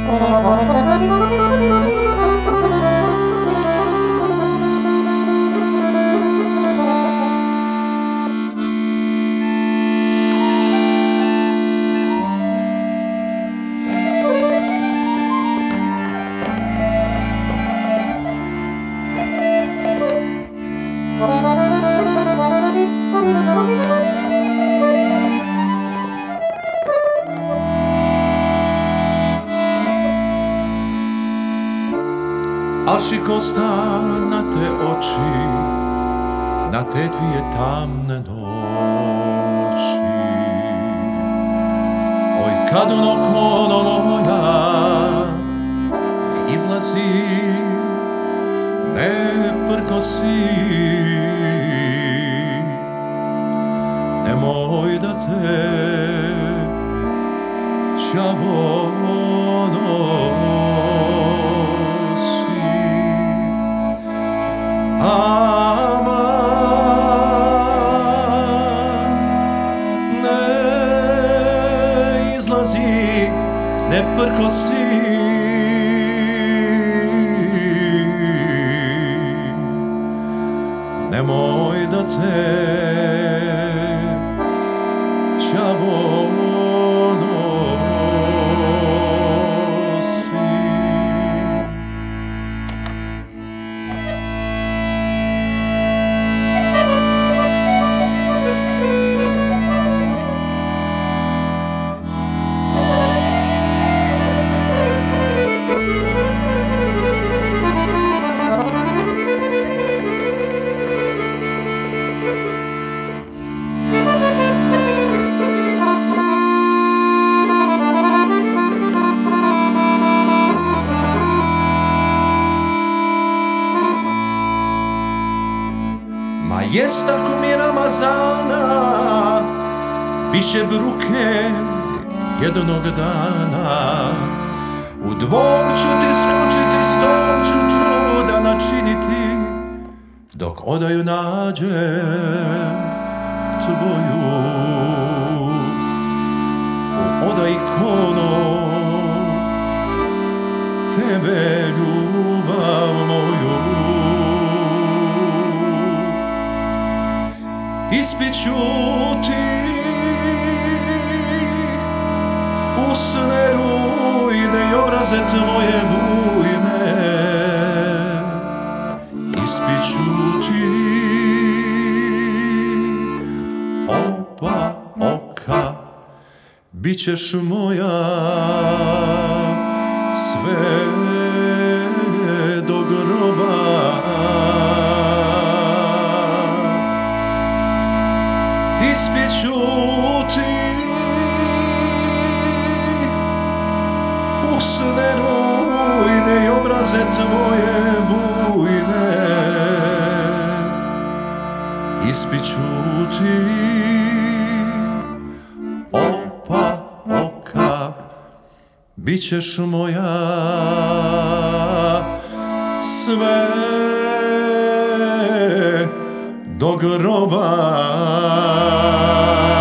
Alšik osta na te oči, na te dvije tamne noći. Oj, kad ono moja izlazi, ne prkosi, nemoj da te čavo nosi. Ne izlazi, ne prkosi, nemoj da te čavo jest tako mi Ramazana, biće bruke jednog dana. U dvor ću ti skočiti, sto ću čuda načiniti, dok odaju nađem tvoju. U odaji kono tebe, ljubav moju. Ispiću ti usne rujne i obraze tvoje bujne. Ispiću ti oba oka, bit ćeš moja sve do groba. Ispiću ti usne rujne i obraze tvoje bujne. Ispiću ti oba oka, bit ćeš moja sve do groba.